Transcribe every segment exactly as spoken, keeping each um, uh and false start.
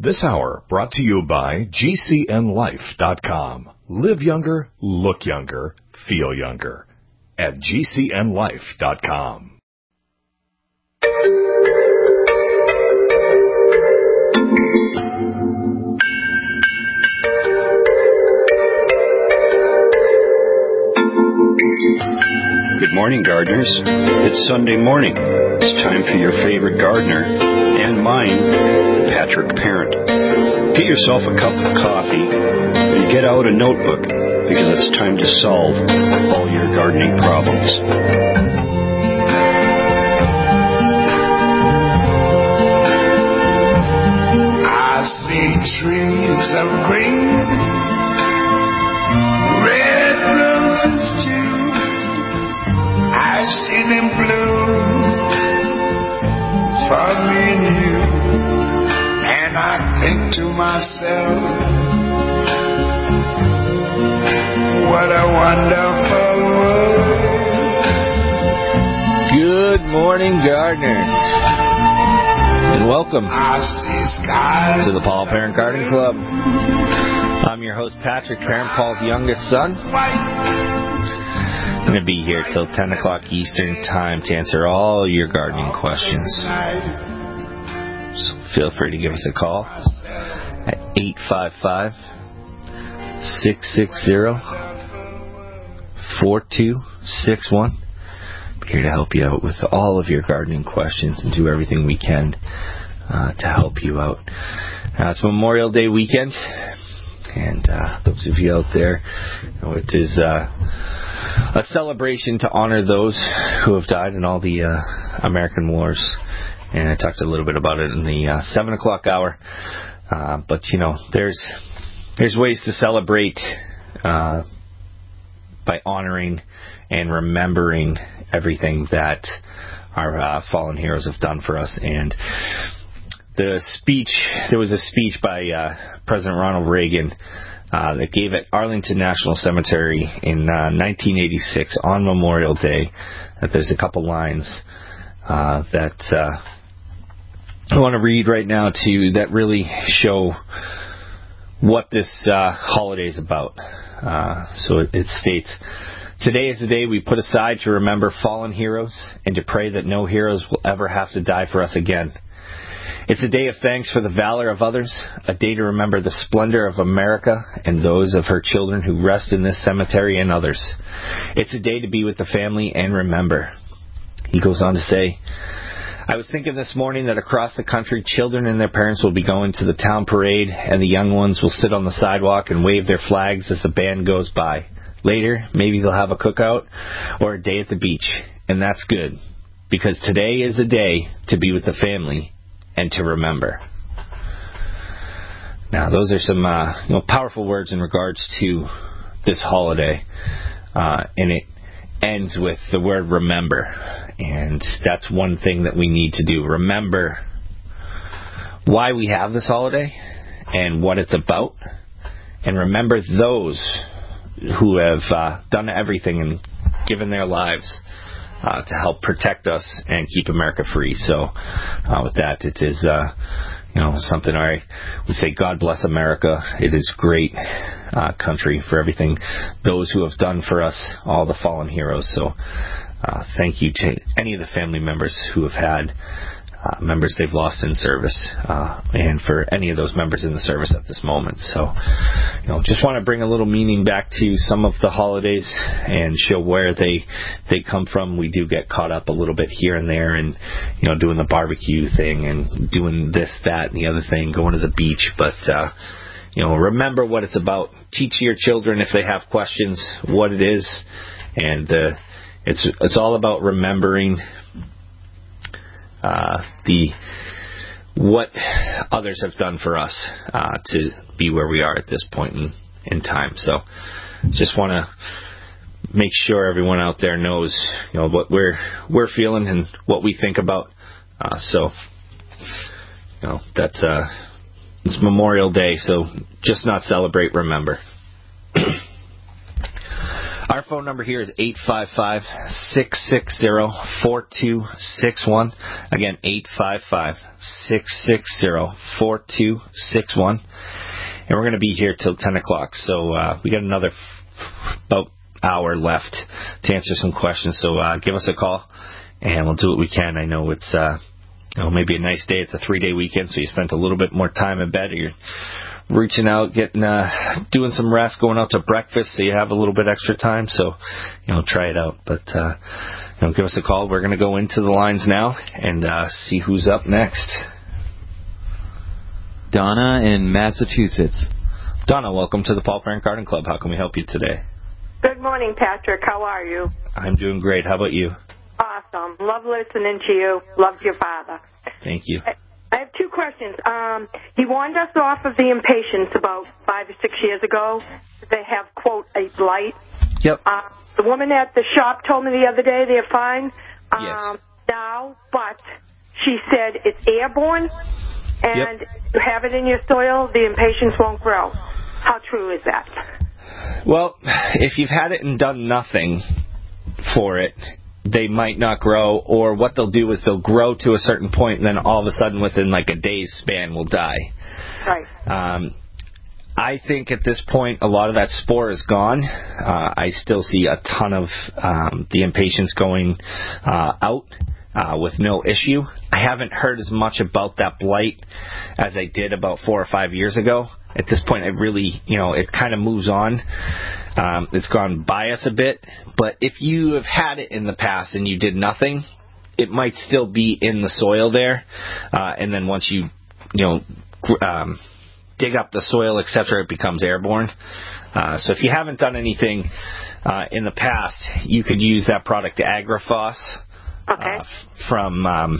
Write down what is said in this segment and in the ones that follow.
This hour brought to you by G C N life dot com. Live younger, look younger, feel younger at G C N life dot com. Good morning, gardeners. It's Sunday morning. It's time for your favorite gardener and mine, Patrick Parent. Get yourself a cup of coffee and get out a notebook because it's time to solve all your gardening problems. I see trees of green, red roses too. I see them bloom for me and you, and I think to myself, what a wonderful world. Good morning, gardeners, and welcome I see skies to the Paul Parent Garden Club. I'm your host, Patrick Parent, Paul's youngest son. white. I'm going to be here till ten o'clock Eastern Time to answer all your gardening questions. So feel free to give us a call at eight five five, six six zero, four two six one. I'm here to help you out with all of your gardening questions and do everything we can uh, to help you out. Now, it's Memorial Day weekend, and uh, those of you out there, you know, it is uh, a celebration to honor those who have died in all the uh, American wars. And I talked a little bit about it in the uh, seven o'clock hour. Uh, but, you know, there's there's ways to celebrate uh, by honoring and remembering everything that our uh, fallen heroes have done for us. And the speech, there was a speech by uh, President Ronald Reagan Uh, that gave at Arlington National Cemetery in uh, nineteen eighty-six on Memorial Day. That there's a couple lines uh, that uh, I want to read right now to you that really show what this uh, holiday is about. Uh, so it, it states, "Today is the day we put aside to remember fallen heroes and to pray that no heroes will ever have to die for us again. It's a day of thanks for the valor of others, a day to remember the splendor of America and those of her children who rest in this cemetery and others. It's a day to be with the family and remember." He goes on to say, "I was thinking this morning that across the country, children and their parents will be going to the town parade, and the young ones will sit on the sidewalk and wave their flags as the band goes by. Later, maybe they'll have a cookout or a day at the beach, and that's good, because today is a day to be with the family and to remember." Now, those are some uh, you know, powerful words in regards to this holiday, uh, and it ends with the word remember, and that's one thing that we need to do. Remember why we have this holiday and what it's about, and remember those who have uh, done everything and given their lives Uh, to help protect us and keep America free. So uh, with that, it is uh, you know something I would say, God bless America. It is great uh, country for everything those who have done for us, all the fallen heroes. So uh, thank you to any of the family members who have had uh, members they've lost in service, uh, and for any of those members in the service at this moment. So, you know, just want to bring a little meaning back to some of the holidays and show where they they come from. We do get caught up a little bit here and there, and you know, doing the barbecue thing and doing this, that, and the other thing, going to the beach. But uh, you know, remember what it's about. Teach your children, if they have questions, what it is, and uh, it's it's all about remembering Uh, the what others have done for us uh, to be where we are at this point in, in time. So just want to make sure everyone out there knows, you know, what we're we're feeling and what we think about. Uh, so, you know, that's uh, it's Memorial Day, so just not celebrate, remember. Our phone number here is eight five five, six six zero, four two six one. Again, eight five five, six six zero, four two six one. And we're going to be here till ten o'clock. So uh, we got another f- about hour left to answer some questions. So uh, give us a call, and we'll do what we can. I know it's uh, you know, maybe a nice day. It's a three-day weekend, so you spent a little bit more time in bed. Or you're reaching out, getting, uh, doing some rest, going out to breakfast, so you have a little bit extra time. So, you know, try it out. But, uh, you know, give us a call. We're going to go into the lines now and uh, see who's up next. Donna in Massachusetts. Donna, welcome to the Paul Parent Garden Club. How can we help you today? Good morning, Patrick. How are you? I'm doing great. How about you? Awesome. Love listening to you. Love your father. Thank you. I have two questions. Um, he warned us off of the impatiens about five or six years ago. They have, quote, a blight. Yep. Uh, the woman at the shop told me the other day they're fine um, yes. now, but she said it's airborne, and yep. if you have it in your soil, the impatiens won't grow. How true is that? Well, if you've had it and done nothing for it, they might not grow, or what they'll do is they'll grow to a certain point, and then all of a sudden within like a day's span will die. Right. Um, I think at this point a lot of that spore is gone. Uh, I still see a ton of um, the impatiens going uh, out uh, with no issue. I haven't heard as much about that blight as I did about four or five years ago. At this point, I really, you know, it kind of moves on. Um, it's gone by us a bit. But if you have had it in the past and you did nothing, it might still be in the soil there. Uh, and then once you, you know, um, dig up the soil, et cetera, it becomes airborne. Uh, so if you haven't done anything uh, in the past, you could use that product, Agrifos, okay. uh, f- from Um,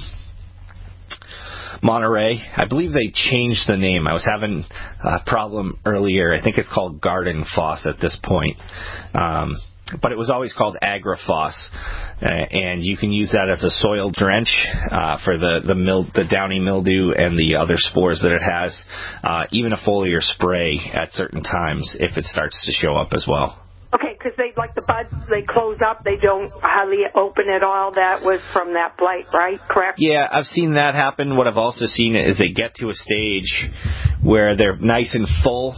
Monterey. I believe they changed the name. I was having a problem earlier. I think it's called Garden Foss at this point. Um, but it was always called Agrifos. Uh, and you can use that as a soil drench uh, for the, the, mil- the downy mildew and the other spores that it has. Uh, even a foliar spray at certain times if it starts to show up as well. Okay, because they, like the buds, they close up, they don't hardly open at all. That was from that blight, right? Correct? Yeah, I've seen that happen. What I've also seen is they get to a stage where they're nice and full,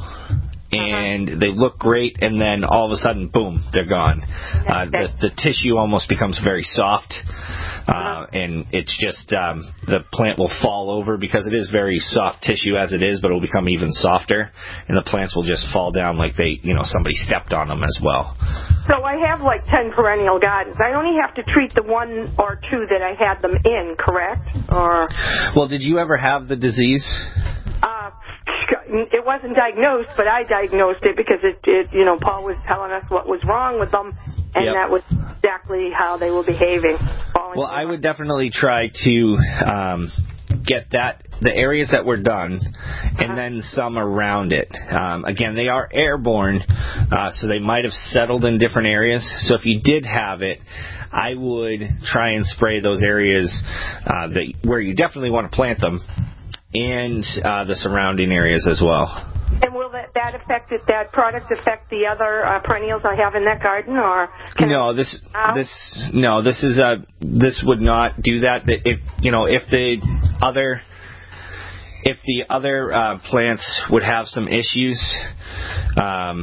and uh-huh. they look great, and then all of a sudden, boom, they're gone. Uh, the, the tissue almost becomes very soft, uh, uh-huh. and it's just um, the plant will fall over because it is very soft tissue as it is, but it will become even softer, and the plants will just fall down like they, you know, somebody stepped on them as well. So I have like ten perennial gardens. I only have to treat the one or two that I had them in, correct? Or well, did you ever have the disease? Uh, it wasn't diagnosed, but I diagnosed it because it, it, you know, Paul was telling us what was wrong with them, and yep. that was exactly how they were behaving. Well, I would definitely try to um, get that the areas that were done, and uh-huh. then some around it. Um, again, they are airborne, uh, so they might have settled in different areas. So if you did have it, I would try and spray those areas uh, that where you definitely want to plant them, and uh, the surrounding areas as well. And will that, that affect it, that product affect the other uh, perennials I have in that garden, or can no? I, This uh, this no. This is a this would not do that. If you know if the other if the other uh, plants would have some issues, um,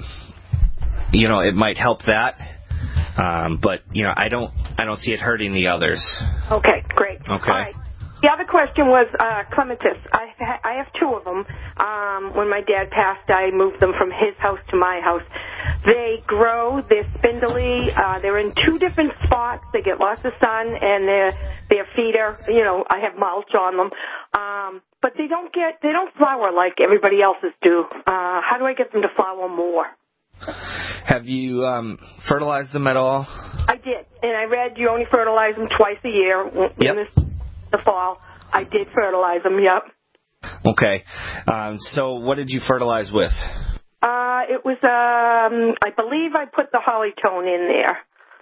you know, it might help that. Um, but you know, I don't I don't see it hurting the others. Okay, great. Okay. All right. The other question was uh, clematis. I, ha- I have two of them. Um, when my dad passed, I moved them from his house to my house. They grow. They're spindly. Uh, they're in two different spots. They get lots of sun, and their their feet are, you know, I have mulch on them. Um, but they don't get they don't flower like everybody else's do. Uh, how do I get them to flower more? Have you um, fertilized them at all? I did, and I read you only fertilize them twice a year. Yep. This, the fall, I did fertilize them. Yep. Okay. Um, so what did you fertilize with? Uh, it was, um, I believe I put the Hollytone in there.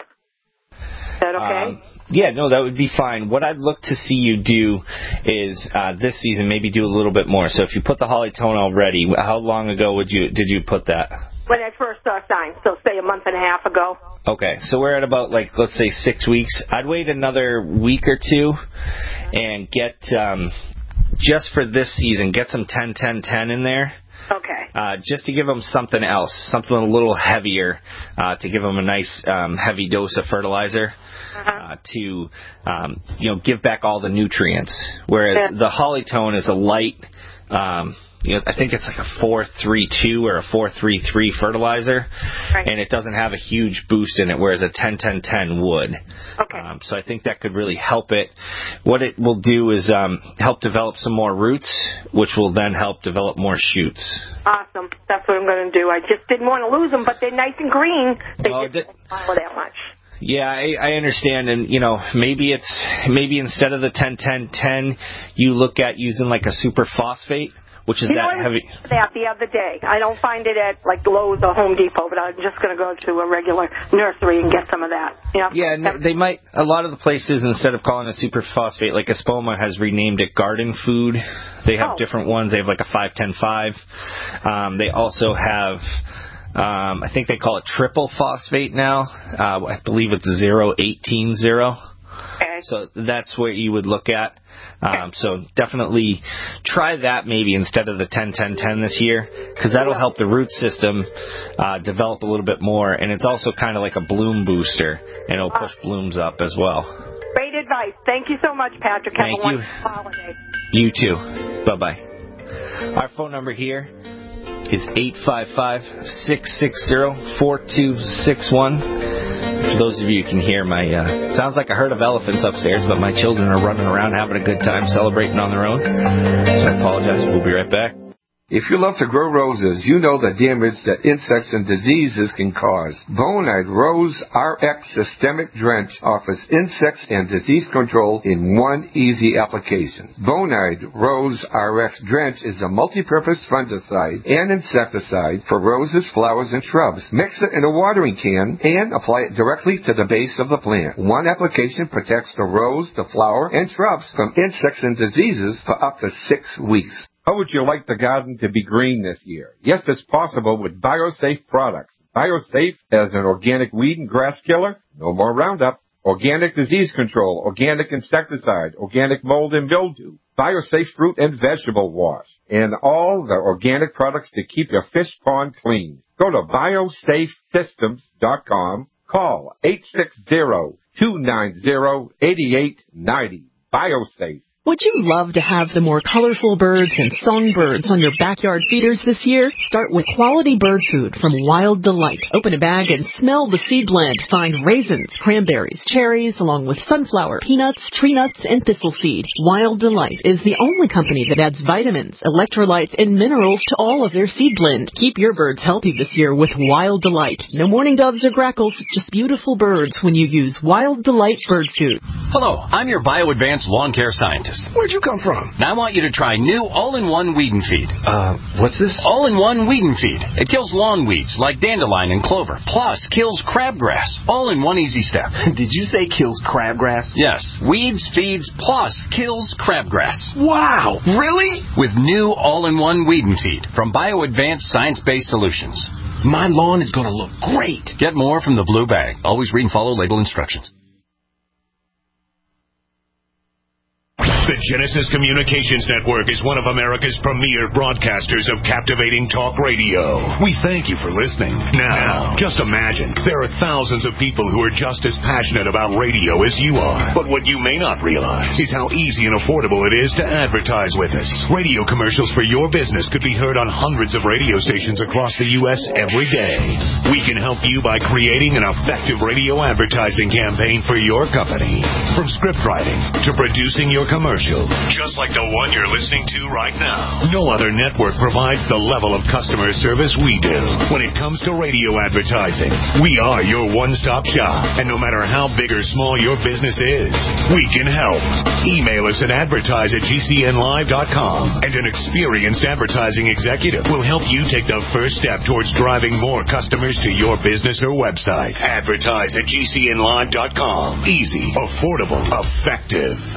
Is that okay? Um, yeah, no, that would be fine. What I'd look to see you do is uh, this season maybe do a little bit more. So if you put the Hollytone already, how long ago would you did you put that? When I first saw signs, so say a month and a half ago. Okay, so we're at about, like, let's say six weeks. I'd wait another week or two and get, um, just for this season, get some ten ten ten in there. Okay. Uh, just to give them something else, something a little heavier, uh, to give them a nice um, heavy dose of fertilizer. Uh, to um, you know, give back all the nutrients, whereas yeah. the Hollytone is a light, um, you know, I think it's like a four three two or a four three three fertilizer, right. and it doesn't have a huge boost in it, whereas a ten ten ten would. Okay. Um, so I think that could really help it. What it will do is um, help develop some more roots, which will then help develop more shoots. Awesome. That's what I'm going to do. I just didn't want to lose them, but they're nice and green. They well, just th- don't follow that much. Yeah, I, I understand, and you know, maybe it's maybe instead of the ten ten ten, you look at using like a super phosphate, which is you know, that heavy. That the other day, I don't find it at like Lowe's or Home Depot, but I'm just going to go to a regular nursery and get some of that. You know? Yeah, and they might. A lot of the places, instead of calling it super phosphate, like Espoma has renamed it Garden Food. They have oh. different ones. They have like a five ten five. Um, they also have. Um, I think they call it triple phosphate now. Uh, I believe it's zero eighteen zero. Okay. So that's what you would look at. Um, so definitely try that maybe instead of the ten ten ten this year, because that'll help the root system uh, develop a little bit more. And it's also kind of like a bloom booster, and it'll push blooms up as well. Great advice. Thank you so much, Patrick. Have Thank a wonderful holiday. You too. Bye-bye. Our phone number here is eight five five, six six zero, four two six one. For those of you who can hear my, uh, sounds like a herd of elephants upstairs, but my children are running around having a good time celebrating on their own. So I apologize. We'll be right back. If you love to grow roses, you know the damage that insects and diseases can cause. Bonide Rose R X Systemic Drench offers insects and disease control in one easy application. Bonide Rose R X Drench is a multi-purpose fungicide and insecticide for roses, flowers, and shrubs. Mix it in a watering can and apply it directly to the base of the plant. One application protects the rose, the flower, and shrubs from insects and diseases for up to six weeks. How would you like the garden to be green this year? Yes, it's possible with BioSafe products. BioSafe as an organic weed and grass killer, no more Roundup, organic disease control, organic insecticide, organic mold and mildew, BioSafe fruit and vegetable wash, and all the organic products to keep your fish pond clean. Go to biosafe systems dot com, call eight six zero, two nine zero, eight eight nine zero. BioSafe. Would you love to have the more colorful birds and songbirds on your backyard feeders this year? Start with quality bird food from Wild Delight. Open a bag and smell the seed blend. Find raisins, cranberries, cherries, along with sunflower, peanuts, tree nuts, and thistle seed. Wild Delight is the only company that adds vitamins, electrolytes, and minerals to all of their seed blend. Keep your birds healthy this year with Wild Delight. No mourning doves or grackles, just beautiful birds when you use Wild Delight bird food. Hello, I'm your BioAdvanced lawn care scientist. Where'd you come from? Now I want you to try new all-in-one weed and feed. Uh, what's this? All-in-one weed and feed. It kills lawn weeds like dandelion and clover, plus kills crabgrass. All in one easy step. Did you say kills crabgrass? Yes. Weeds, feeds, plus kills crabgrass. Wow. Really? With new all-in-one weed and feed from BioAdvanced Science-Based Solutions. My lawn is going to look great. Get more from the blue bag. Always read and follow label instructions. The Genesis Communications Network is one of America's premier broadcasters of captivating talk radio. We thank you for listening. Now, just imagine, there are thousands of people who are just as passionate about radio as you are. But what you may not realize is how easy and affordable it is to advertise with us. Radio commercials for your business could be heard on hundreds of radio stations across the U S every day. We can help you by creating an effective radio advertising campaign for your company. From script writing to producing your commercial. Just like the one you're listening to right now. No other network provides the level of customer service we do. When it comes to radio advertising, we are your one-stop shop. And no matter how big or small your business is, we can help. Email us at advertise at G C N live dot com, and an experienced advertising executive will help you take the first step towards driving more customers to your business or website. Advertise at G C N live dot com. Easy, affordable, effective.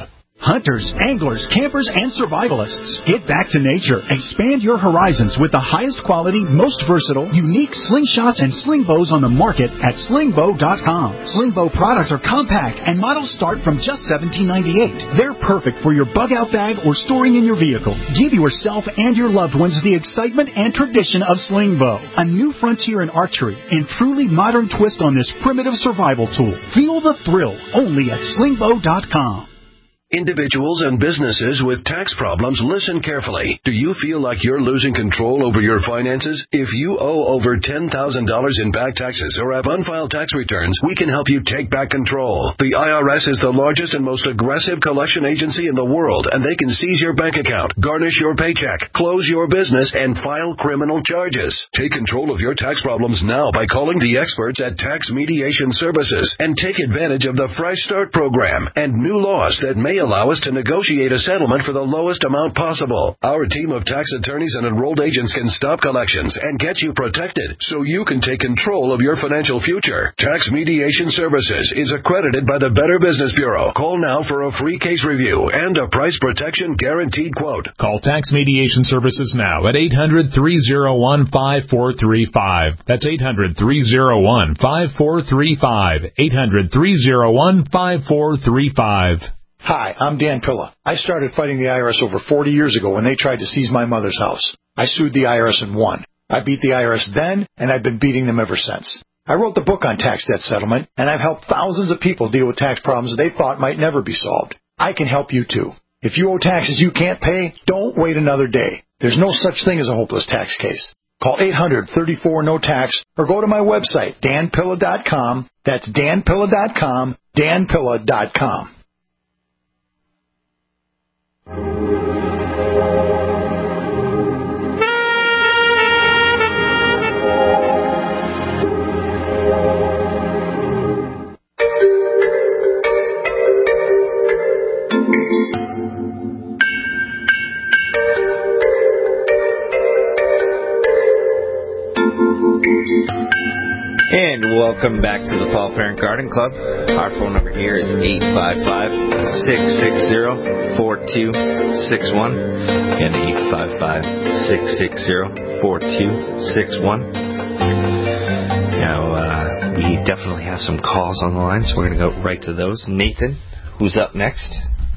Hunters, anglers, campers, and survivalists. Get back to nature. Expand your horizons with the highest quality, most versatile, unique slingshots and sling bows on the market at sling bow dot com. Sling bow products are compact and models start from just seventeen ninety-eight. They're perfect for your bug out bag or storing in your vehicle. Give yourself and your loved ones the excitement and tradition of sling bow. A new frontier in archery and truly modern twist on this primitive survival tool. Feel the thrill only at sling bow dot com. Individuals and businesses with tax problems, listen carefully. Do you feel like you're losing control over your finances? If you owe over ten thousand dollars in back taxes or have unfiled tax returns, we can help you take back control. The I R S is the largest and most aggressive collection agency in the world, and they can seize your bank account, garnish your paycheck, close your business, and file criminal charges. Take control of your tax problems now by calling the experts at Tax Mediation Services and take advantage of the Fresh Start program and new laws that may allow us to negotiate a settlement for the lowest amount possible. Our team of tax attorneys and enrolled agents can stop collections and get you protected so you can take control of your financial future. Tax Mediation Services is accredited by the Better Business Bureau. Call now for a free case review and a price protection guaranteed quote. Call Tax Mediation Services now at eight hundred, three oh one, five four three five. That's eight hundred, three oh one, five four three five. eight hundred, three oh one, five four three five. Hi, I'm Dan Pilla. I started fighting the I R S over forty years ago when they tried to seize my mother's house. I sued the I R S and won. I beat the I R S then, and I've been beating them ever since. I wrote the book on tax debt settlement, and I've helped thousands of people deal with tax problems they thought might never be solved. I can help you too. If you owe taxes you can't pay, don't wait another day. There's no such thing as a hopeless tax case. Call eight hundred, thirty-four, no tax or go to my website, dan pilla dot com. That's dan pilla dot com, dan pilla dot com. And welcome back to the Paul Parent Garden Club. Our phone number here is eight five five, six six zero, four two six one and eight five five, six six zero, four two six one. Now, uh, we definitely have some calls on the line, so we're going to go right to those. Nathan, who's up next?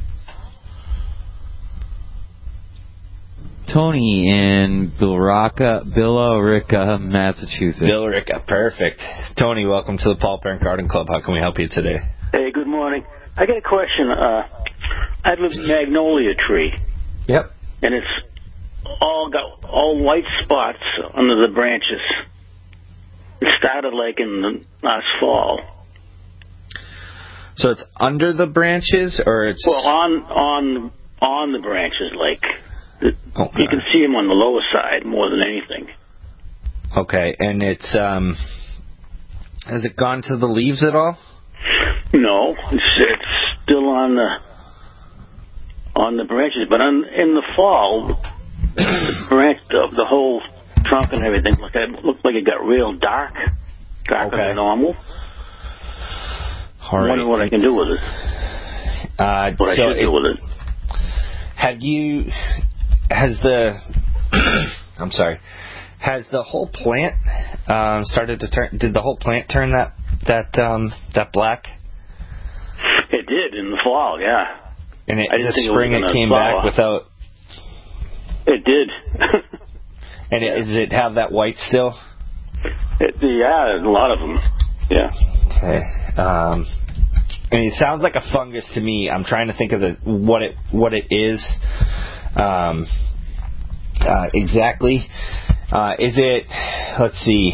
Tony in Billerica, Billerica, Massachusetts. Billerica, perfect. Tony, welcome to the Paul Parent Garden Club. How can we help you today? Hey, good morning. I got a question. Uh, I live in Magnolia Tree. Yep. And it's all got all white spots under the branches. It started like in the last fall. So it's under the branches, or it's... Well, on on on the branches, like... Okay. You can see them on the lower side more than anything. Okay, and it's, um, has it gone to the leaves at all? No, it's, it's still on the, on the branches, but on, in the fall, the branch, the, the whole trunk and everything looked, it looked like it got real dark, darker okay. than normal. All right. I wonder what I can do with it. Uh, what so I should it, do with it. Have you... Has the, I'm sorry, has the whole plant um, started to turn? Did the whole plant turn that that um, that black? It did in the fall, yeah. And it, I didn't the think spring it, it came flower. back without. It did. And it, does it have that white still? It, yeah, a lot of them. Yeah. Okay. Um, I mean, it sounds like a fungus to me. I'm trying to think of the what it what it is. Um, uh, exactly. Uh, is it, let's see,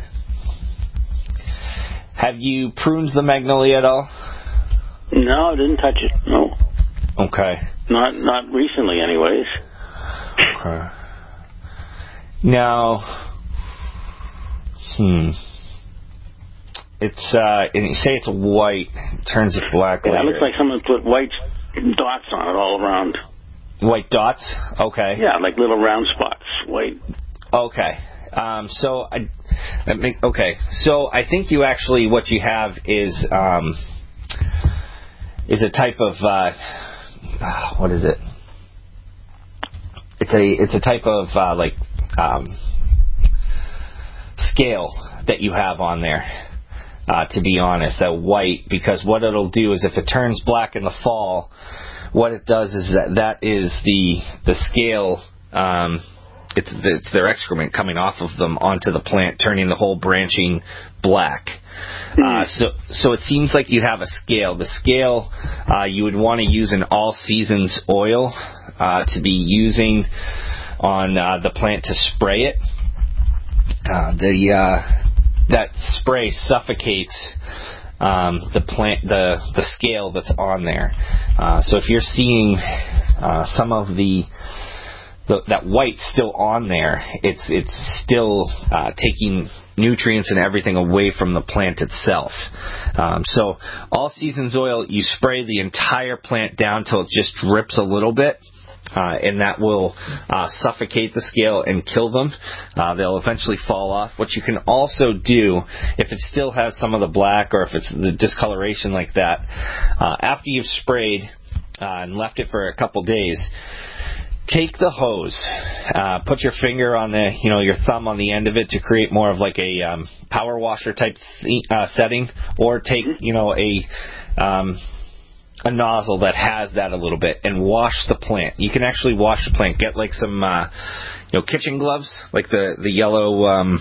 have you pruned the magnolia at all? No, I didn't touch it, no. Okay. Not not recently, anyways. Okay. Now, hmm, it's, uh, and you say it's white, it turns it black Yeah, later. it looks like someone put white dots on it all around. White dots? Okay. Yeah, like little round spots, white. Okay. Um, so, I, I make, okay. So, I think you actually, what you have is, um, is a type of, uh, uh, what is it? It's a it's a type of uh, like um, scale that you have on there. Uh, to be honest, that white, because what it'll do is if it turns black in the fall, what it does is that that is the the scale. Um, it's it's their excrement coming off of them onto the plant, turning the whole branching black. Uh, so so it seems like you have a scale. The scale uh, you would want to use an all seasons oil uh, to be using on uh, the plant to spray it. Uh, the uh, that spray suffocates um, the plant, the the scale that's on there. Uh, so if you're seeing uh, some of the, the that white still on there, it's it's still uh, taking nutrients and everything away from the plant itself. Um, so all seasons oil, you spray the entire plant down till it just drips a little bit. Uh, and that will uh, suffocate the scale and kill them. Uh, they'll eventually fall off. What you can also do, if it still has some of the black or if it's the discoloration like that, uh, after you've sprayed uh, and left it for a couple days, take the hose, uh, put your finger on the, you know, your thumb on the end of it to create more of like a um, power washer type th- uh, setting, or take, you know, a um, a nozzle that has that a little bit and wash the plant. You can actually wash the plant. Get like some, uh, you know, kitchen gloves, like the the yellow um,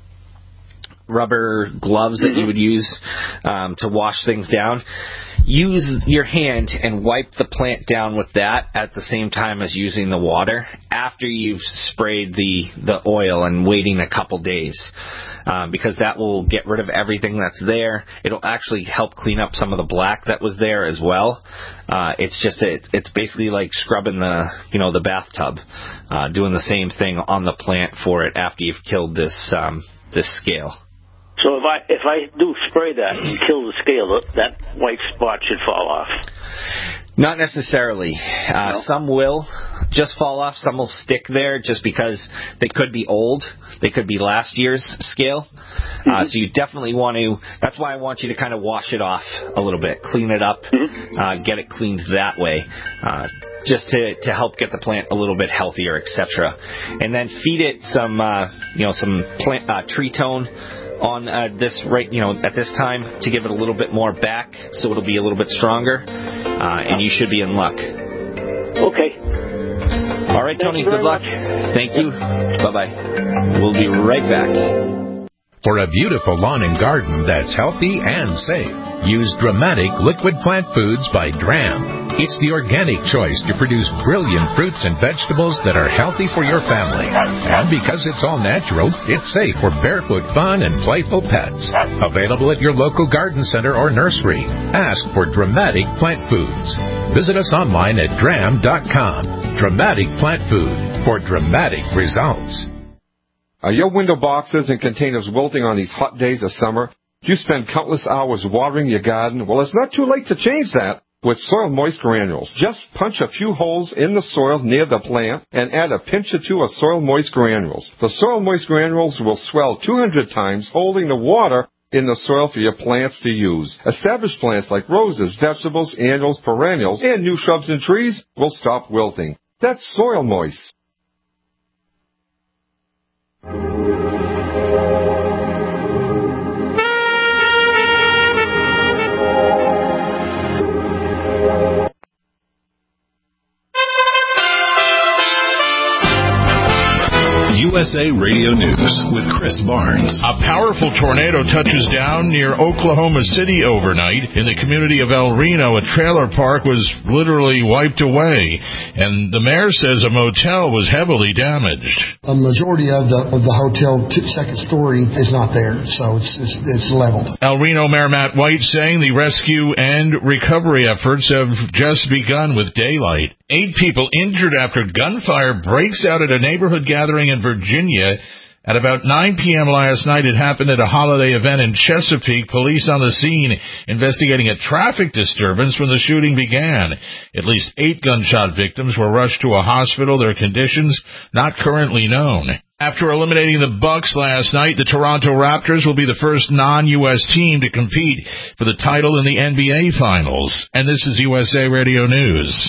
rubber gloves that you would use um, to wash things down. Use your hand and wipe the plant down with that at the same time as using the water after you've sprayed the, the oil and waiting a couple days, um, because that will get rid of everything that's there. It'll actually help clean up some of the black that was there as well. Uh, it's just a, it's basically like scrubbing the you know the bathtub, uh, doing the same thing on the plant for it after you've killed this um, this scale. So if I if I do spray that and kill the scale, that white spot should fall off? Not necessarily. Uh, no? Some will just fall off. Some will stick there just because they could be old. They could be last year's scale. Mm-hmm. Uh, so you definitely want to, that's why I want you to kind of wash it off a little bit, clean it up, mm-hmm. uh, get it cleaned that way, uh, just to, to help get the plant a little bit healthier, et cetera. And then feed it some, uh, you know, some plant, uh, tree tone on uh, this right, you know, at this time to give it a little bit more back, so it'll be a little bit stronger, uh, and you should be in luck. Okay. All right, Tony. Good luck. Much. Thank you. Bye bye. We'll be right back. For a beautiful lawn and garden that's healthy and safe, use Dramatic Liquid Plant Foods by Dram. It's the organic choice to produce brilliant fruits and vegetables that are healthy for your family. And because it's all natural, it's safe for barefoot fun and playful pets. Available at your local garden center or nursery. Ask for Dramatic Plant Foods. Visit us online at dram dot com. Dramatic Plant Food for dramatic results. Are your window boxes and containers wilting on these hot days of summer? Do you spend countless hours watering your garden? Well, it's not too late to change that with Soil Moist Granules. Just punch a few holes in the soil near the plant and add a pinch or two of Soil Moist Granules. The Soil Moist Granules will swell two hundred times, holding the water in the soil for your plants to use. Established plants like roses, vegetables, annuals, perennials, and new shrubs and trees will stop wilting. That's Soil Moist. U S A Radio News with Chris Barnes. A powerful tornado touches down near Oklahoma City overnight. In the community of El Reno, a trailer park was literally wiped away, and the mayor says a motel was heavily damaged. A majority of the of the hotel t- second story is not there, so it's, it's it's leveled. El Reno Mayor Matt White saying the rescue and recovery efforts have just begun with daylight. Eight people injured after gunfire breaks out at a neighborhood gathering in Virginia. At about nine p.m. last night, it happened at a holiday event in Chesapeake. Police on the scene investigating a traffic disturbance when the shooting began. At least eight gunshot victims were rushed to a hospital. Their conditions not currently known. After eliminating the Bucks last night, the Toronto Raptors will be the first non-U S team to compete for the title in the N B A Finals. And this is U S A Radio News.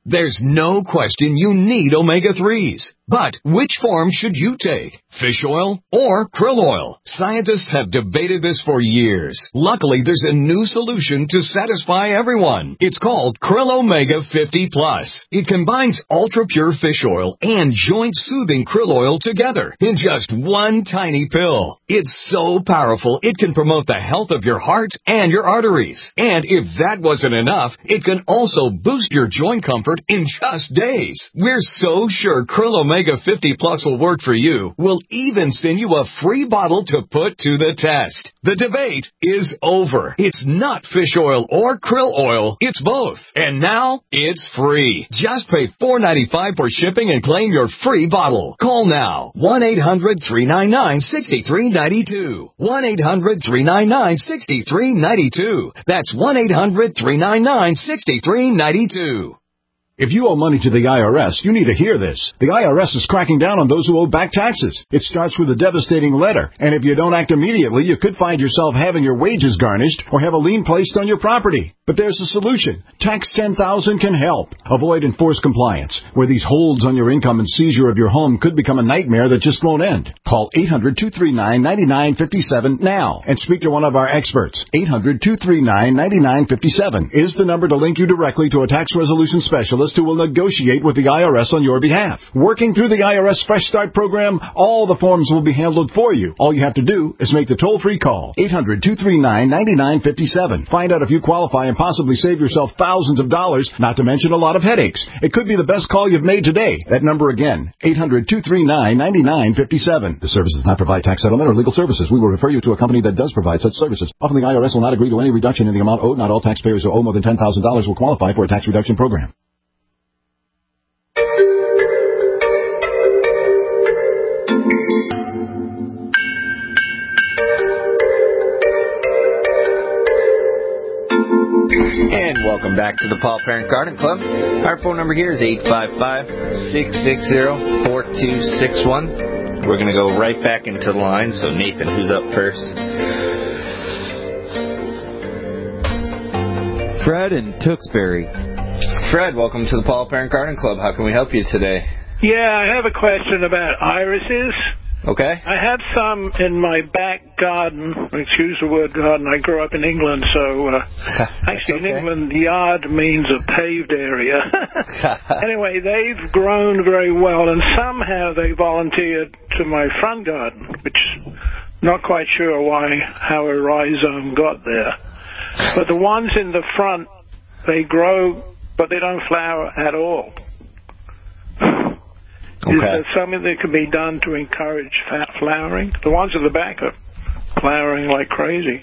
There's no question you need omega threes. But which form should you take? Fish oil or krill oil? Scientists have debated this for years. Luckily, there's a new solution to satisfy everyone. It's called Krill Omega fifty plus. It combines ultra-pure fish oil and joint-soothing krill oil together in just one tiny pill. It's so powerful, it can promote the health of your heart and your arteries. And if that wasn't enough, it can also boost your joint comfort in just days. We're so sure Krill Omega fifty plus will work for you. We'll even send you a free bottle to put to the test. The debate is over. It's not fish oil or krill oil. It's both. And now it's free. Just pay four dollars and ninety-five cents for shipping and claim your free bottle. Call now. one eight hundred three nine nine six three nine two. one eight hundred three nine nine six three nine two. That's one eight hundred three nine nine six three nine two. If you owe money to the I R S, you need to hear this. The I R S is cracking down on those who owe back taxes. It starts with a devastating letter, and if you don't act immediately, you could find yourself having your wages garnished or have a lien placed on your property. But there's a solution. Tax ten thousand can help. Avoid enforced compliance, where these holds on your income and seizure of your home could become a nightmare that just won't end. Call eight hundred two three nine nine nine five seven now and speak to one of our experts. eight hundred two three nine nine nine five seven is the number to link you directly to a tax resolution specialist who will negotiate with the I R S on your behalf. Working through the I R S Fresh Start program, all the forms will be handled for you. All you have to do is make the toll-free call. eight hundred two three nine nine nine five seven. Find out if you qualify and possibly save yourself thousands of dollars, not to mention a lot of headaches. It could be the best call you've made today. That number again, eight hundred two three nine nine nine five seven. The service does not provide tax settlement or legal services. We will refer you to a company that does provide such services. Often the I R S will not agree to any reduction in the amount owed. Not all taxpayers who owe more than ten thousand dollars will qualify for a tax reduction program. And welcome back to the Paul Parent Garden Club. Our phone number here is eight five five, six six zero, four two six one. We're going to go right back into the line. So, Nathan, who's up first? Fred in Tewksbury. Fred, welcome to the Paul Parent Garden Club. How can we help you today? Yeah, I have a question about irises. Okay. I have some in my back garden. Excuse the word garden. I grew up in England, so uh, actually okay. In England, yard means a paved area. Anyway, they've grown very well, and somehow they volunteered to my front garden, which not quite sure why, how a rhizome got there. But the ones in the front, they grow, but they don't flower at all. Okay. Is there something that can be done to encourage fat flowering? The ones at the back are flowering like crazy.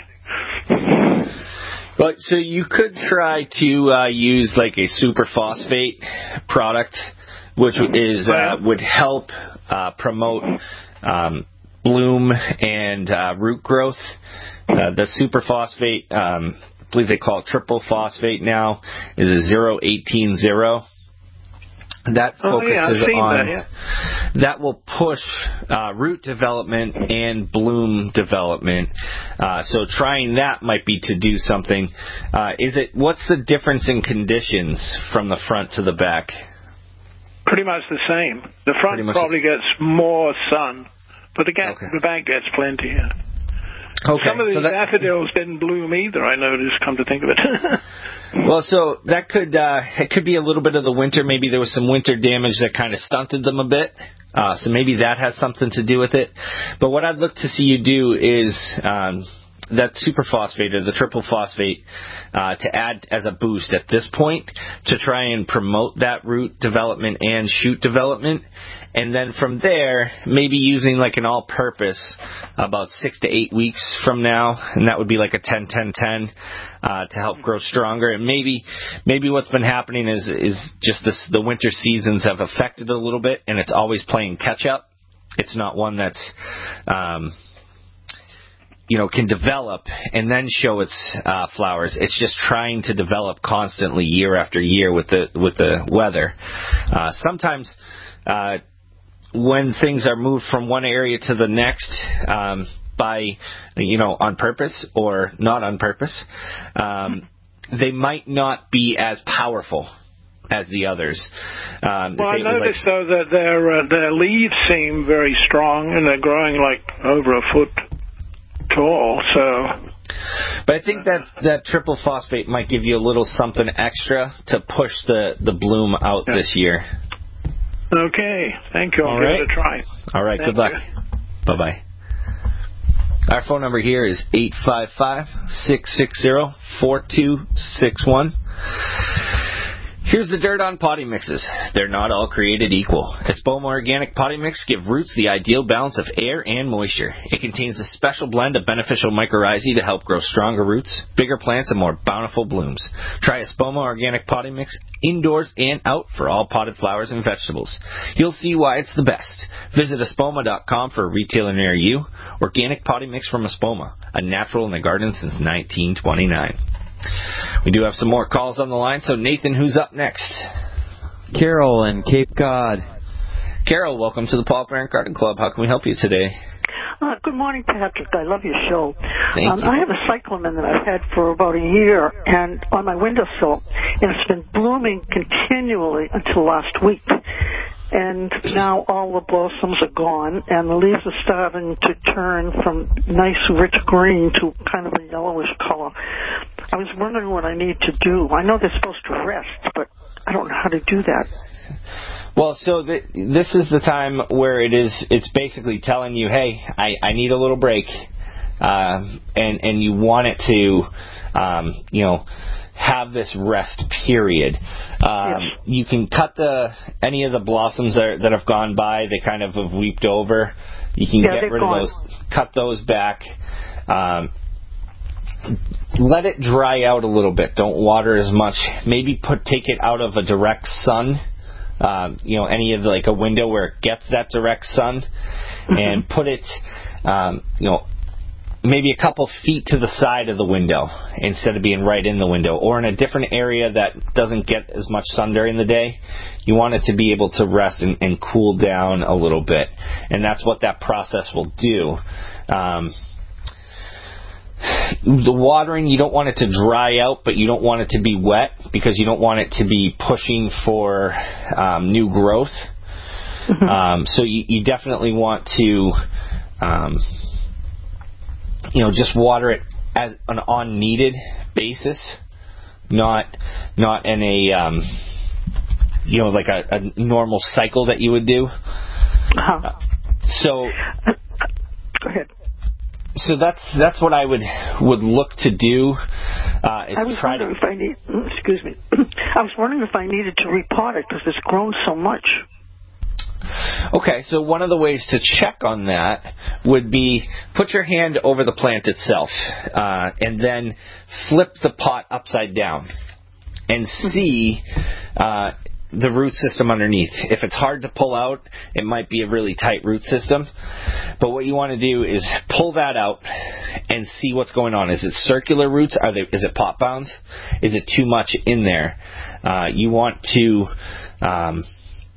But so you could try to uh, use like a superphosphate product, which is uh, would help uh, promote um, bloom and uh, root growth. Uh, the superphosphate, um, I believe they call it triple phosphate now, is a zero eighteen zero. That focuses oh, yeah, on that, yeah. that will push uh, root development and bloom development. Uh, so trying that might be to do something. Uh, is it? What's the difference in conditions from the front to the back? Pretty much the same. The front probably the... gets more sun, but the, ga- okay. the back gets plenty. Yeah. Okay, Some of these so that... daffodils didn't bloom either. I noticed. Come to think of it. Well, so that could uh, it could be a little bit of the winter. Maybe there was some winter damage that kind of stunted them a bit. Uh, so maybe that has something to do with it. But what I'd look to see you do is um, that superphosphate or the triple phosphate uh, to add as a boost at this point to try and promote that root development and shoot development. And then from there, maybe using like an all-purpose about six to eight weeks from now, and that would be like a ten ten ten uh, to help grow stronger. And maybe maybe what's been happening is is just this, the winter seasons have affected it a little bit, and it's always playing catch-up. It's not one that's, um, you know, can develop and then show its uh, flowers. It's just trying to develop constantly year after year with the with the weather. Uh, sometimes... Uh, when things are moved from one area to the next um, by, you know, on purpose or not on purpose, um, they might not be as powerful. as the others. Um, well, I noticed, like, though, that their, uh, their leaves seem very strong, and they're growing like over a foot tall, so... But I think that that triple phosphate might give you a little something extra to push the, the bloom out yeah. this year. Okay. Thank you. I'll All give right. it a try. All right. Thank Good luck. you. Bye-bye. Our phone number here is eight five five, six six zero, four two six one. Here's the dirt on potting mixes. They're not all created equal. Espoma Organic Potting Mix give roots the ideal balance of air and moisture. It contains a special blend of beneficial mycorrhizae to help grow stronger roots, bigger plants, and more bountiful blooms. Try Espoma Organic Potting Mix indoors and out for all potted flowers and vegetables. You'll see why it's the best. Visit espoma dot com for a retailer near you. Organic Potting Mix from Espoma, a natural in the garden since nineteen twenty-nine. We do have some more calls on the line, so Nathan, who's up next? Carol in Cape Cod. Carol, welcome to the Paul Parent Garden Club. How can we help you today? Uh, good morning, Patrick. I love your show. Thank um, you. I have a cyclamen that I've had for about a year and on my windowsill, and it's been blooming continually until last week. And now all the blossoms are gone, and the leaves are starting to turn from nice rich green to kind of a yellowish color. I was wondering what I need to do. I know they're supposed to rest, but I don't know how to do that. Well, so the, this is the time where it is. It's basically telling you, hey, I, I need a little break, uh, and and you want it to, um, you know, have this rest period. Um, yes. You can cut the any of the blossoms that, that have gone by. They kind of have weeped over. You can yeah, get rid gone. of those, cut those back. Um, let it dry out a little bit. Don't water as much. Maybe put take it out of a direct sun. Um, you know, any of the, like a window where it gets that direct sun, mm-hmm. and put it, um, you know, maybe a couple feet to the side of the window instead of being right in the window, or in a different area that doesn't get as much sun during the day. You want it to be able to rest and, and cool down a little bit, and that's what that process will do. Um, the watering, you don't want it to dry out, but you don't want it to be wet because you don't want it to be pushing for um, new growth. Mm-hmm. Um, so you, you definitely want to um, you know, just water it as an on needed basis, not not in a um, you know, like a, a normal cycle that you would do. Uh-huh. Uh, so, go ahead. So that's that's what I would would look to do. Uh, is I was try wondering to, if I need. Excuse me. I was wondering if I needed to repot it because it's grown so much. Okay, so one of the ways to check on that would be put your hand over the plant itself, uh, and then flip the pot upside down and see uh, the root system underneath. If it's hard to pull out, it might be a really tight root system. But what you want to do is pull that out and see what's going on. Is it circular roots? Are they? Is it pot bound? Is it too much in there? Uh, you want to... Um,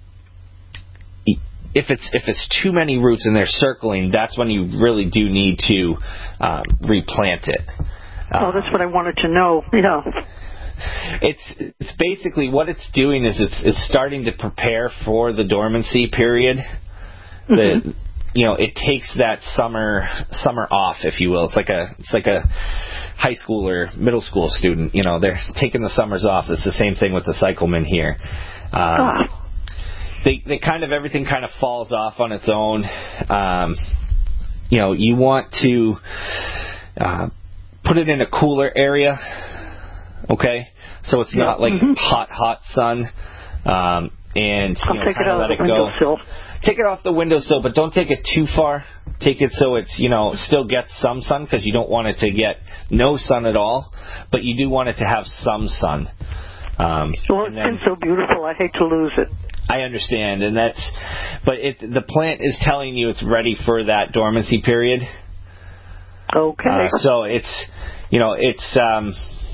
If it's if it's too many roots and they're circling, that's when you really do need to um, replant it. Oh, that's what I wanted to know. Yeah. It's it's basically what it's doing is it's it's starting to prepare for the dormancy period. Mm-hmm. The you know it takes that summer summer off, if you will. It's like a it's like a high school or middle school student. You know, they're taking the summers off. It's the same thing with the cyclamen here. Um, ah. They, they kind of, everything kind of falls off on its own. Um, you know, you want to uh, put it in a cooler area, okay? So it's not like mm-hmm. hot, hot sun. Um, and, you I'll know, take kind it of out let of the it go. windowsill. Take it off the windowsill, but don't take it too far. Take it so it's, you know, still gets some sun because you don't want it to get no sun at all, but you do want it to have some sun. Um, well, it's then, been so beautiful. I hate to lose it. I understand, and that's, but it, the plant is telling you it's ready for that dormancy period. Okay. Uh, so it's, you know, it's um,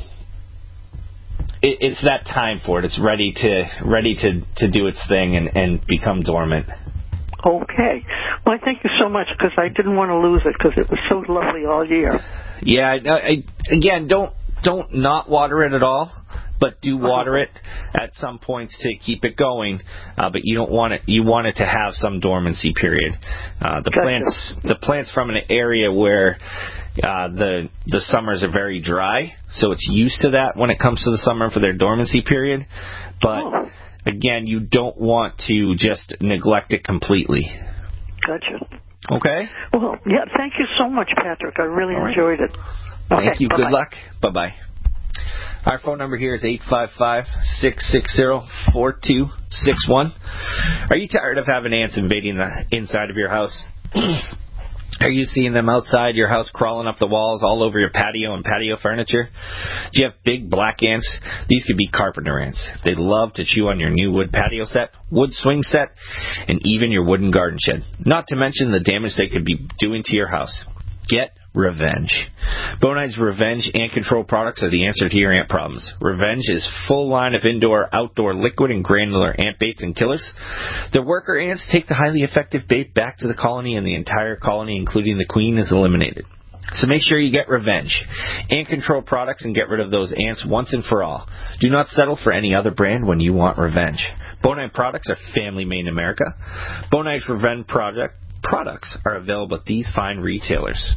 it, it's that time for it. It's ready to ready to, to do its thing and, and become dormant. Okay. Well, thank you so much because I didn't want to lose it because it was so lovely all year. Yeah. I, I, again, don't don't not water it at all. but do water it at some points to keep it going. Uh, but you don't want it. You want it to have some dormancy period. Uh, the Gotcha. plants, the plants from an area where uh, the the summers are very dry, so it's used to that when it comes to the summer for their dormancy period. But oh. again, you don't want to just neglect it completely. Gotcha. Okay. Well, yeah. Thank you so much, Patrick. I really All right. enjoyed it. Thank Okay, you. bye-bye. Good luck. Bye bye. Our phone number here is eight five five, six six zero, four two six one. Are you tired of having ants invading the inside of your house? Are you seeing them outside your house crawling up the walls all over your patio and patio furniture? Do you have big black ants? These could be carpenter ants. They love to chew on your new wood patio set, wood swing set, and even your wooden garden shed. Not to mention the damage they could be doing to your house. Get Revenge. Bonide's Revenge Ant Control products are the answer to your ant problems. Revenge is full line of indoor, outdoor, liquid, and granular ant baits and killers. The worker ants take the highly effective bait back to the colony, and the entire colony, including the queen, is eliminated. So make sure you get Revenge Ant Control products and get rid of those ants once and for all. Do not settle for any other brand when you want Revenge. Bonide products are family made in America. Bonide's Revenge product products are available at these fine retailers.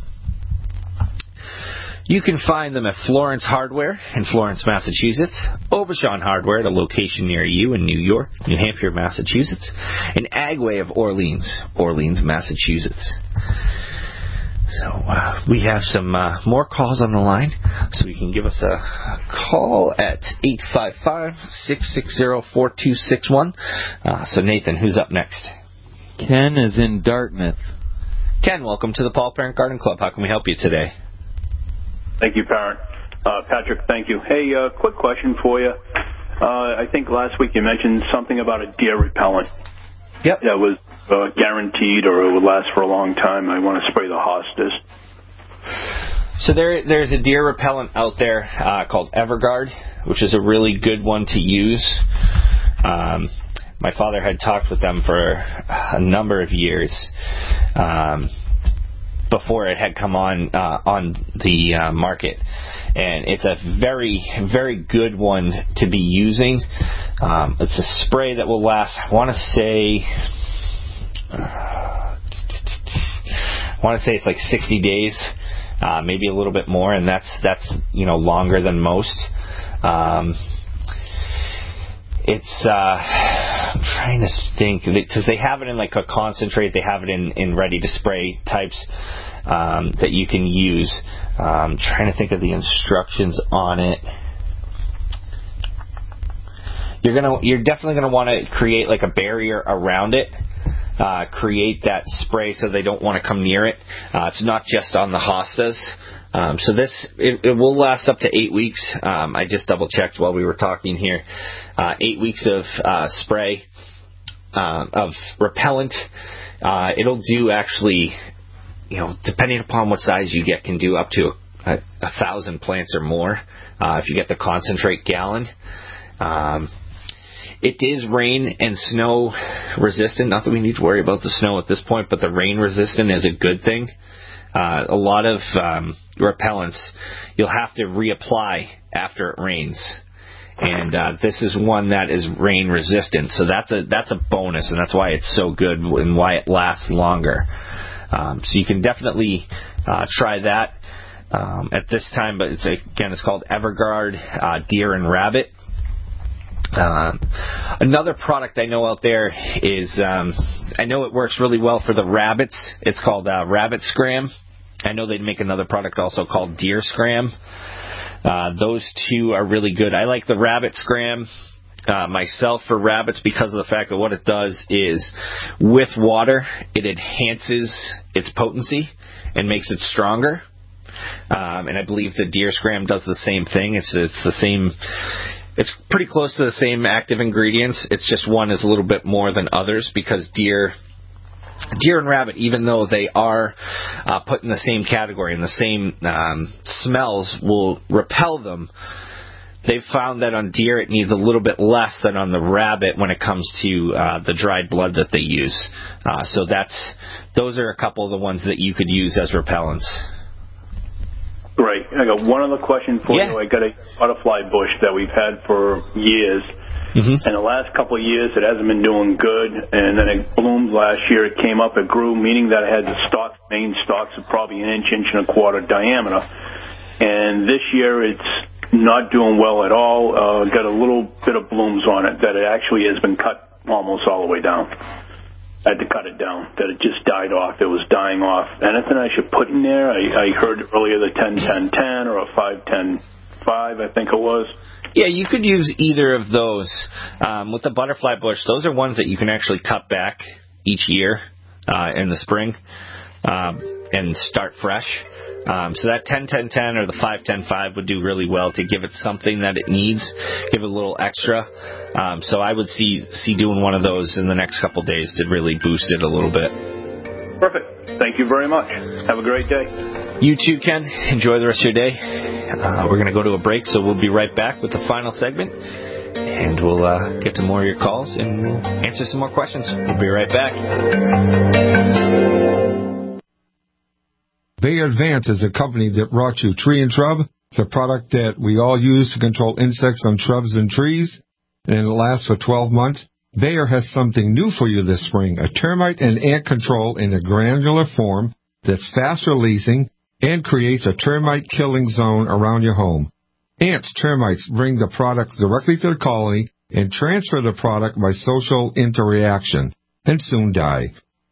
You can find them at Florence Hardware in Florence, Massachusetts, Aubuchon Hardware at a location near you in New York, New Hampshire, Massachusetts, and Agway of Orleans, Orleans, Massachusetts. So uh, we have some uh, more calls on the line, so you can give us a, a call at eight five five, six six zero, four two six one. Uh, so Nathan, who's up next? Ken is in Dartmouth. Ken, welcome to the Paul Parent Garden Club. How can we help you today? Thank you, Parent. Uh, Patrick, thank you. Hey, uh, quick question for you. Uh, I think last week you mentioned something about a deer repellent. Yep. That was uh, guaranteed or it would last for a long time. I want to spray the hostas. So there, there's a deer repellent out there uh, called Everguard, which is a really good one to use. Um, my father had talked with them for a number of years. Um, before it had come on uh, on the uh, market. And it's a very, very good one to be using. Um, it's a spray that will last, I want to say, uh, I want to say it's like sixty days, uh, maybe a little bit more, and that's, that's you know, longer than most. Um, It's, uh, I'm trying to think, because they have it in like a concentrate, they have it in, in ready-to-spray types um, that you can use. Um, trying to think of the instructions on it. You're gonna, you're definitely gonna want to create like a barrier around it. Uh, create that spray so they don't want to come near it. Uh, it's not just on the hostas. Um, so this, it, it will last up to eight weeks. Um, I just double checked while we were talking here. Uh, eight weeks of uh, spray uh, of repellent. Uh, it'll do actually, you know, depending upon what size you get, can do up to a, a, a thousand plants or more. Uh, if you get the concentrate gallon. Um, It is rain and snow resistant. Not that we need to worry about the snow at this point, but the rain resistant is a good thing. Uh, a lot of um, repellents you'll have to reapply after it rains, and uh, this is one that is rain resistant. So that's a that's a bonus, and that's why it's so good and why it lasts longer. Um, so you can definitely uh, try that um, at this time. But it's, again, it's called Everguard uh, Deer and Rabbit. Uh, another product I know out there is, um, I know it works really well for the rabbits. It's called uh, Rabbit Scram. I know they'd make another product also called Deer Scram. Uh, those two are really good. I like the Rabbit Scram uh, myself for rabbits because of the fact that what it does is with water, it enhances its potency and makes it stronger. Um, and I believe the Deer Scram does the same thing. It's it's the same. It's pretty close to the same active ingredients. It's just one is a little bit more than others because deer, deer and rabbit, even though they are uh, put in the same category and the same um, smells will repel them, they've found that on deer it needs a little bit less than on the rabbit when it comes to uh, the dried blood that they use. Uh, so that's those are a couple of the ones that you could use as repellents. Great. I got one other question for yeah. you. I got a butterfly bush that we've had for years. Mm-hmm. And the last couple of years, it hasn't been doing good. And then it bloomed last year. It came up, it grew, meaning that it had the stalks, main stalks of probably an inch, inch and a quarter diameter. And this year, it's not doing well at all. Uh, got a little bit of blooms on it that it actually has been cut almost all the way down. I had to cut it down, that it just died off. It was dying off. Anything I should put in there? I, I heard earlier the ten ten ten or a five ten five, I think it was. Yeah, you could use either of those. Um, with the butterfly bush, those are ones that you can actually cut back each year uh, in the spring um, and start fresh. Um, so that ten ten ten or the five ten five would do really well to give it something that it needs, give it a little extra. Um, so I would see see doing one of those in the next couple of days to really boost it a little bit. Perfect. Thank you very much. Have a great day. You too, Ken. Enjoy the rest of your day. Uh, we're going to go to a break, so we'll be right back with the final segment. And we'll uh, get to more of your calls and we'll answer some more questions. We'll be right back. Bayer Advance is a company that brought you Tree and Shrub. It's a product that we all use to control insects on shrubs and trees, and it lasts for twelve months. Bayer has something new for you this spring, a termite and ant control in a granular form that's fast-releasing and creates a termite-killing zone around your home. Ants, termites bring the product directly to the colony and transfer the product by social interaction, and soon die.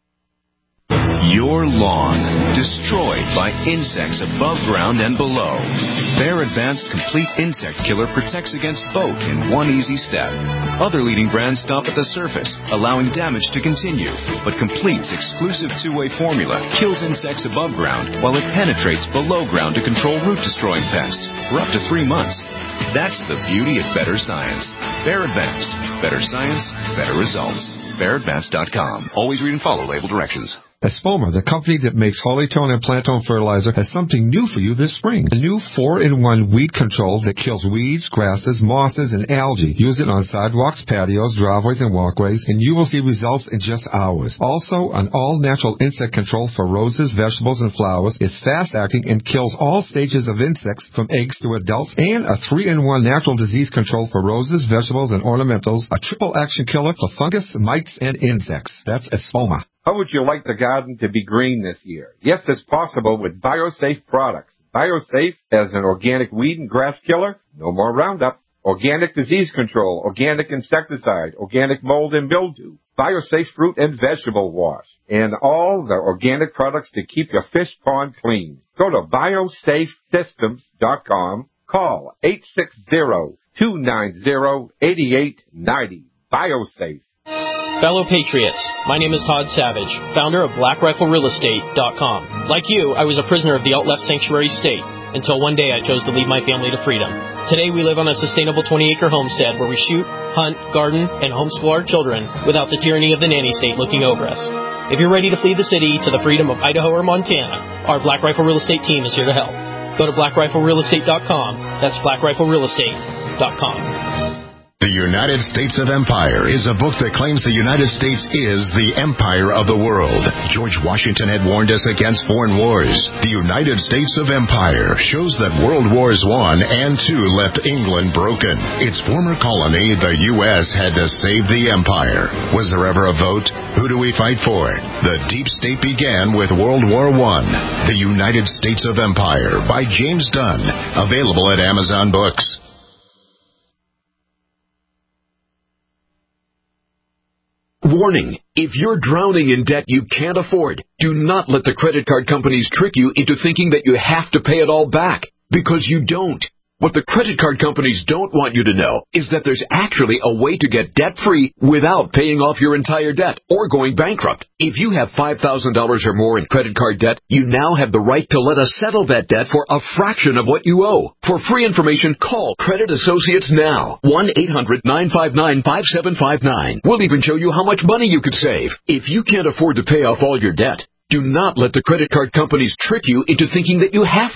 Your lawn, destroyed by insects above ground and below. Bayer Advanced Complete Insect Killer protects against both in one easy step. Other leading brands stop at the surface, allowing damage to continue, but Complete's exclusive two-way formula kills insects above ground while it penetrates below ground to control root-destroying pests for up to three months. That's the beauty of better science. Bayer Advanced. Better science, better results. Bayer Advanced dot com. Always read and follow label directions. Espoma, the company that makes Hollytone and Plantone fertilizer, has something new for you this spring. A new four in one weed control that kills weeds, grasses, mosses, and algae. Use it on sidewalks, patios, driveways, and walkways, and you will see results in just hours. Also, an all-natural insect control for roses, vegetables, and flowers. It's fast-acting and kills all stages of insects from eggs to adults. And a three in one natural disease control for roses, vegetables, and ornamentals. A triple-action killer for fungus, mites, and insects. That's Espoma. How would you like the garden to be green this year? Yes, it's possible with BioSafe products. BioSafe as an organic weed and grass killer, no more Roundup, organic disease control, organic insecticide, organic mold and mildew, BioSafe fruit and vegetable wash, and all the organic products to keep your fish pond clean. Go to biosafe systems dot com, call eight six zero, two nine zero, eight eight nine zero. BioSafe. Fellow Patriots, my name is Todd Savage, founder of Black Rifle Real Estate dot com. Like you, I was a prisoner of the out-left sanctuary state, until one day I chose to lead my family to freedom. Today we live on a sustainable twenty-acre homestead where we shoot, hunt, garden, and homeschool our children without the tyranny of the nanny state looking over us. If you're ready to flee the city to the freedom of Idaho or Montana, our Black Rifle Real Estate team is here to help. Go to Black Rifle Real Estate dot com. That's Black Rifle Real Estate dot com. The United States of Empire is a book that claims the United States is the empire of the world. George Washington had warned us against foreign wars. The United States of Empire shows that World Wars One and Two left England broken. Its former colony, the U S, had to save the empire. Was there ever a vote? Who do we fight for? The deep state began with World War One. The United States of Empire by James Dunn. Available at Amazon Books. Warning, if you're drowning in debt you can't afford, do not let the credit card companies trick you into thinking that you have to pay it all back, because you don't. What the credit card companies don't want you to know is that there's actually a way to get debt-free without paying off your entire debt or going bankrupt. If you have five thousand dollars or more in credit card debt, you now have the right to let us settle that debt for a fraction of what you owe. For free information, call Credit Associates now. one eight hundred nine five nine five seven five nine. We'll even show you how much money you could save. If you can't afford to pay off all your debt, do not let the credit card companies trick you into thinking that you have to.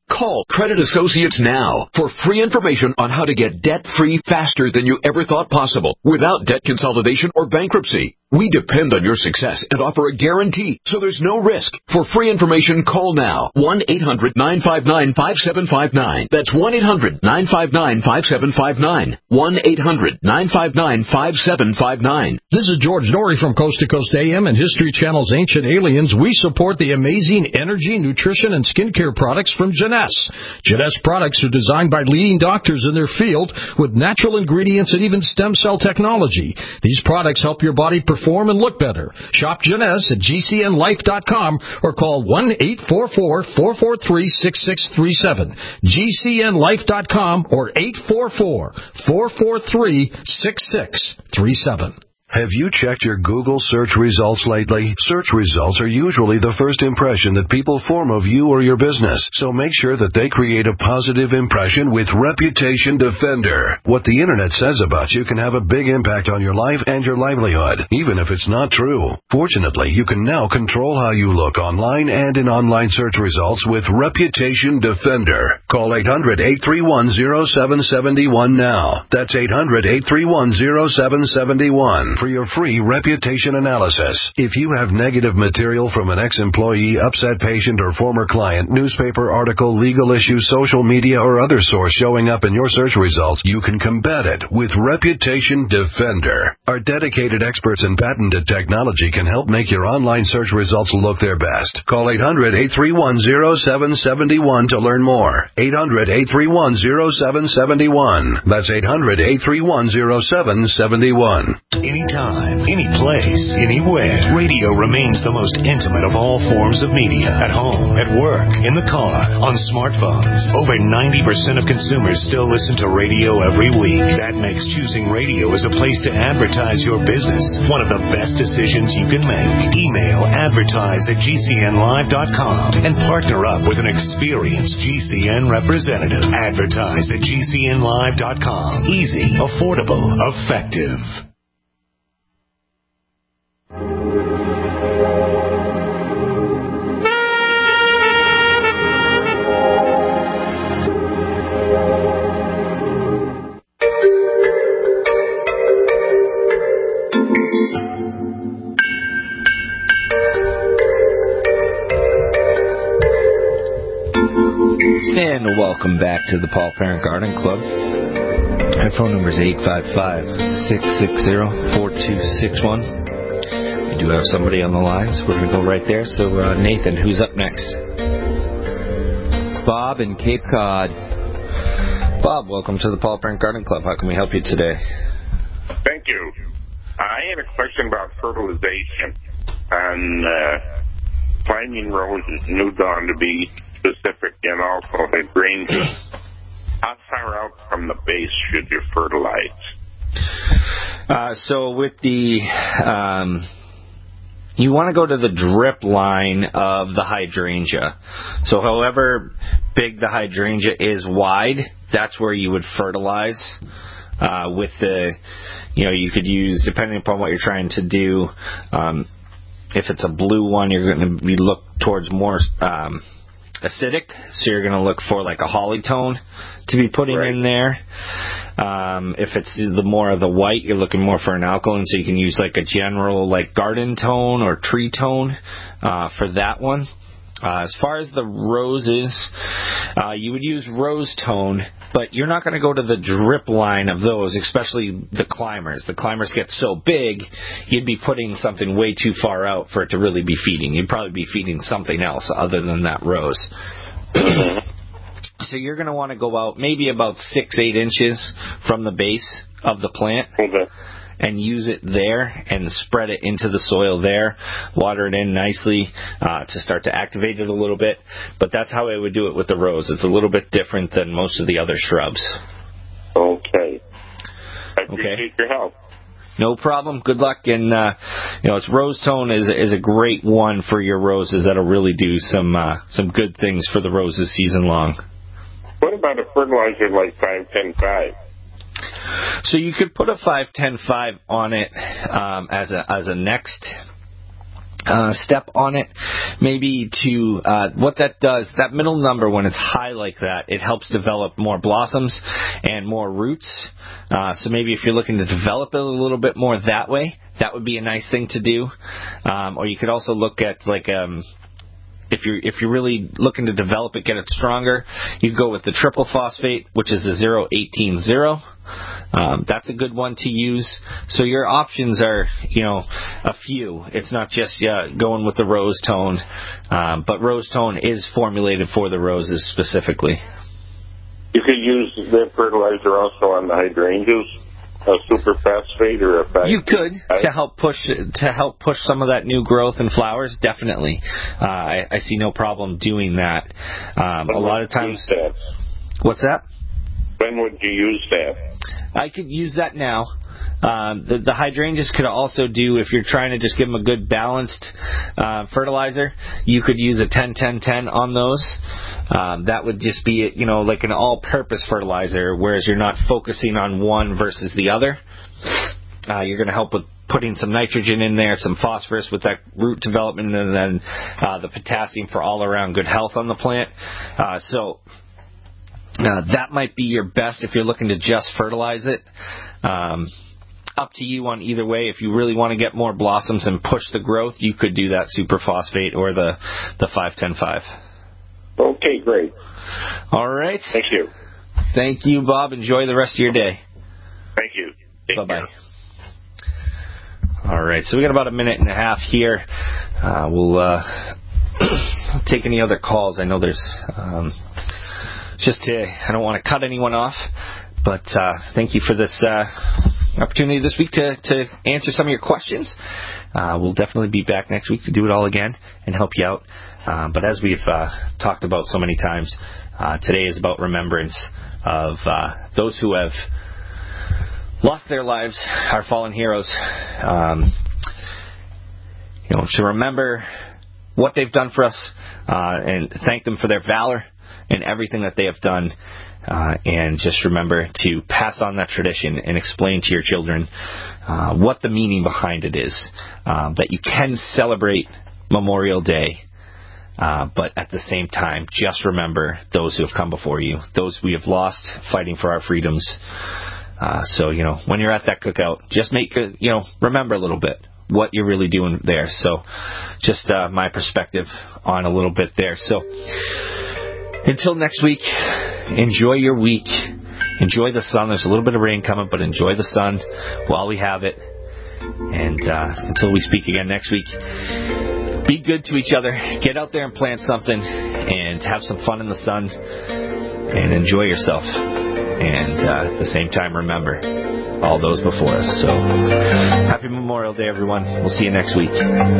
Call Credit Associates now for free information on how to get debt-free faster than you ever thought possible without debt consolidation or bankruptcy. We depend on your success and offer a guarantee, so there's no risk. For free information, call now. one eight hundred nine five nine five seven five nine. That's one eight hundred nine five nine five seven five nine. one eight hundred nine five nine five seven five nine. This is George Norrie from Coast to Coast A M and History Channel's Ancient Aliens. We support the amazing energy, nutrition, and skincare products from Jeunesse. Jeunesse products are designed by leading doctors in their field with natural ingredients and even stem cell technology. These products help your body perform and look better. Shop Jeunesse at G C N life dot com or call one eight four four, four four three, six six three seven. G C N life dot com or eight four four, four four three, six six three seven. Have you checked your Google search results lately? Search results are usually the first impression that people form of you or your business, so make sure that they create a positive impression with Reputation Defender. What the internet says about you can have a big impact on your life and your livelihood, even if it's not true. Fortunately, you can now control how you look online and in online search results with Reputation Defender. Call eight hundred, eight three one, zero seven seven one now. That's eight hundred, eight three one, zero seven seven one. For your free reputation analysis. If you have negative material from an ex-employee, upset patient, or former client, newspaper article, legal issue, social media, or other source showing up in your search results, you can combat it with Reputation Defender. Our dedicated experts in patented technology can help make your online search results look their best. Call eight hundred, eight three one, zero seven seven one to learn more. eight hundred, eight three one, zero seven seven one. That's eight hundred, eight three one, zero seven seven one. Anytime, any place, anywhere. Radio remains the most intimate of all forms of media. At home, at work, in the car, on smartphones. Over ninety percent of consumers still listen to radio every week. That makes choosing radio as a place to advertise your business one of the best decisions you can make. Email advertise at G C N live dot com and partner up with an experienced G C N representative. Advertise at G C N live dot com. Easy, affordable, effective. And welcome back to the Paul Parent Garden Club. Our phone number is eight five five, six six zero, four two six one. We do have somebody on the line, so we're going to go right there. So, uh, Nathan, who's up next? Bob in Cape Cod. Bob, welcome to the Paul Parent Garden Club. How can we help you today? Thank you. I had a question about fertilization and uh, finding roses, New Dawn to be specific, and also hydrangeas. How far out from the base should you fertilize? Uh, so with the, um, you want to go to the drip line of the hydrangea. So however big the hydrangea is wide, that's where you would fertilize. Uh, with the, you know, you could use, depending upon what you're trying to do, um, if it's a blue one, you're going to be look towards more um, acidic, so you're going to look for like a holly tone to be putting right in there. Um, if it's the more of the white, you're looking more for an alkaline, so you can use like a general like garden tone or tree tone uh, for that one. Uh, as far as the roses, uh, you would use rose tone, but you're not going to go to the drip line of those, especially the climbers. The climbers get so big, you'd be putting something way too far out for it to really be feeding. You'd probably be feeding something else other than that rose. So you're going to want to go out maybe about six, eight inches from the base of the plant. Okay. And use it there and spread it into the soil there. Water it in nicely uh, to start to activate it a little bit. But that's how I would do it with the rose. It's a little bit different than most of the other shrubs. Okay. I appreciate okay. your help. No problem. Good luck. And, uh, you know, it's rose tone is, is a great one for your roses. That'll really do some uh, some good things for the roses season long. What about a fertilizer like five ten five? So you could put a five ten five on it um, as a as a next Uh, step on it, maybe to, uh, what that does, that middle number, when it's high like that, it helps develop more blossoms and more roots. Uh, so maybe if you're looking to develop it a little bit more that way, that would be a nice thing to do. Um, or you could also look at like, um, If you're if you're really looking to develop it, get it stronger, you go with the triple phosphate, which is the zero eighteen zero. Um, that's a good one to use. So your options are, you know, a few. It's not just uh, going with the rose tone, um, but rose tone is formulated for the roses specifically. You could use that fertilizer also on the hydrangeas, a super phosphate or a phosphate. You could to help push to help push some of that new growth and flowers. Definitely, uh, I, I see no problem doing that. Um, a lot of times, that? What's that? When would you use that? I could use that now. Um, the, the hydrangeas could also do, if you're trying to just give them a good balanced uh, fertilizer, you could use a ten ten ten on those. Um, that would just be, you know, like an all-purpose fertilizer, whereas you're not focusing on one versus the other. Uh, you're going to help with putting some nitrogen in there, some phosphorus with that root development, and then uh, the potassium for all-around good health on the plant. Uh, so uh, that might be your best if you're looking to just fertilize it. Um, up to you on either way. If you really want to get more blossoms and push the growth, you could do that superphosphate or the, the five ten five. Okay, great. All right. Thank you. Thank you, Bob. Enjoy the rest of your day. Thank you. Bye-bye. All right, so we got about a minute and a half here. Uh, we'll uh, take any other calls. I know there's um, just to, I don't want to cut anyone off, but uh, thank you for this uh, opportunity this week to, to answer some of your questions. Uh, we'll definitely be back next week to do it all again and help you out. Uh, but as we've uh, talked about so many times, uh, today is about remembrance of uh, those who have lost their lives, our fallen heroes. Um, you know, to remember what they've done for us uh, and thank them for their valor and everything that they have done. Uh, and just remember to pass on that tradition and explain to your children uh, what the meaning behind it is. Um, that you can celebrate Memorial Day, uh, but at the same time, just remember those who have come before you, those we have lost fighting for our freedoms. Uh, so, you know, when you're at that cookout, just make, a, you know, remember a little bit what you're really doing there. So just uh, my perspective on a little bit there. So until next week, enjoy your week. Enjoy the sun. There's a little bit of rain coming, but enjoy the sun while we have it. And uh, until we speak again next week, be good to each other. Get out there and plant something and have some fun in the sun and enjoy yourself. And uh, at the same time, remember all those before us. So happy Memorial Day, everyone. We'll see you next week.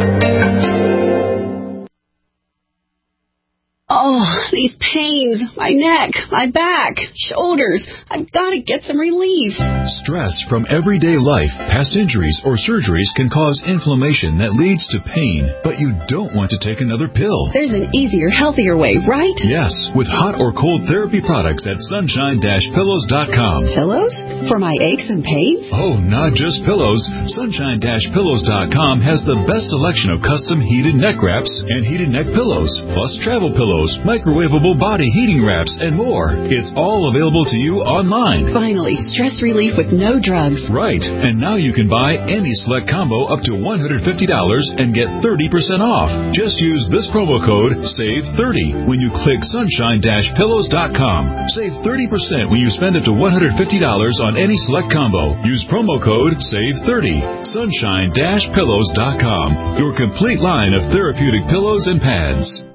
Oh, these pains, my neck, my back, shoulders. I've got to get some relief. Stress from everyday life, past injuries, or surgeries can cause inflammation that leads to pain, but you don't want to take another pill. There's an easier, healthier way, right? Yes, with hot or cold therapy products at sunshine dash pillows dot com. Pillows? For my aches and pains? Oh, not just pillows. sunshine dash pillows dot com has the best selection of custom heated neck wraps and heated neck pillows, plus travel pillows, microwavable body heating wraps, and more. It's all available to you online. Finally, stress relief with no drugs. Right, and now you can buy any select combo up to one hundred fifty dollars and get thirty percent off. Just use this promo code save thirty when you click sunshine dash pillows dot com. Save thirty percent when you spend up to one hundred fifty dollars on any select combo. Use promo code save thirty. sunshine dash pillows dot com. Your complete line of therapeutic pillows and pads.